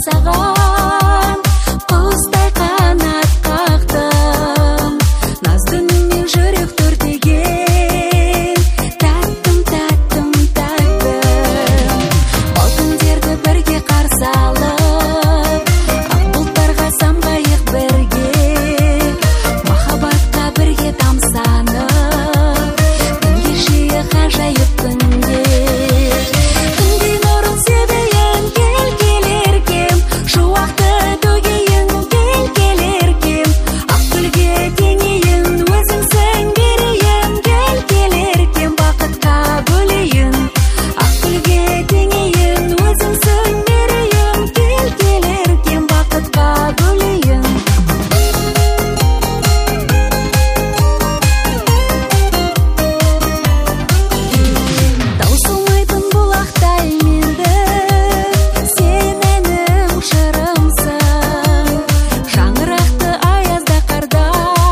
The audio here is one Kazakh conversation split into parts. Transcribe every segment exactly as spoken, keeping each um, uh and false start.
саған құстай қанат қақтым, наздынмен жүрек төртеген тәттім, тәттім, тәттім. Ол күндерді бірге қарсы алып, ақ бұлттарға самғайық бірге, махаббатқа бірге тамсанып, күн кешейік ғажайып күнде. Күндей нұрын себейін кел келеркем, шуақты төгейін кел келеркем, ақ гүлге теңейін өзіңсің берейін кел келеркем, бақытқа бөлейін. Ақ гүлге теңейін өзіңсің берейін кел келеркем, бақытқа бөлейін. Таусылмайтын бұлақтай менді, сен әнім жырымсың. Шаңырақты аязда қарда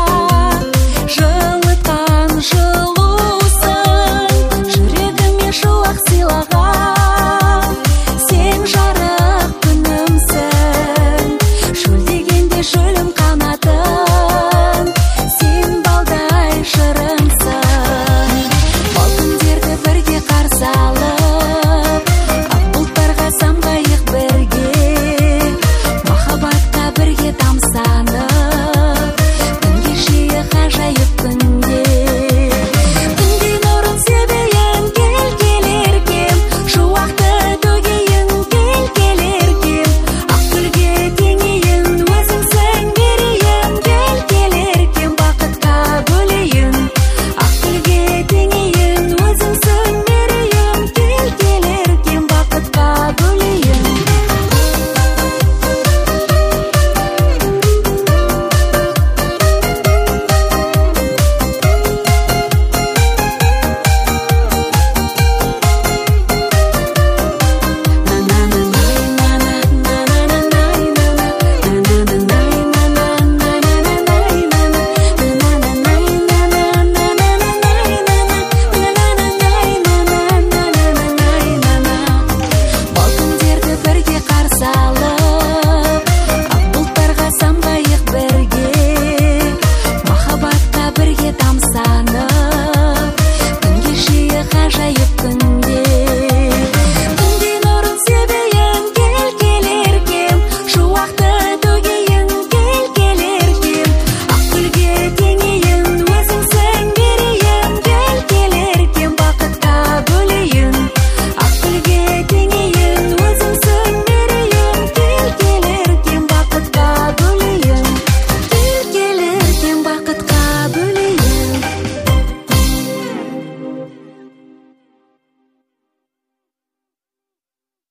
жылытқан жылусың. Жүрегіме шуақ сыйлаған сен жарық күнімсің. Шөлдегенде шөлім қанатын, сен балдай шырымсың. Ол күндерді бірге қарсы алып, ақ бұлттарға самғайық бірге, махаббатқа бірге тамсанып, күн кешейік ғажайып күнде. Күндей нұрын себейін кел келеркем, шуақты төгейін кел келеркем, ақ гүлге теңейін өзіңсің берейін кел келеркем, бақытқа бөлейін. Ақ гүлге теңейін өзіңсің берейін кел келеркем, бақытқа бөлейін. Ол күндерді бірге қарсы алып, ақ бұлттарға самғайық бірге, махаббатқа бірге тамсанып, күн кешейік ғажайып күнде.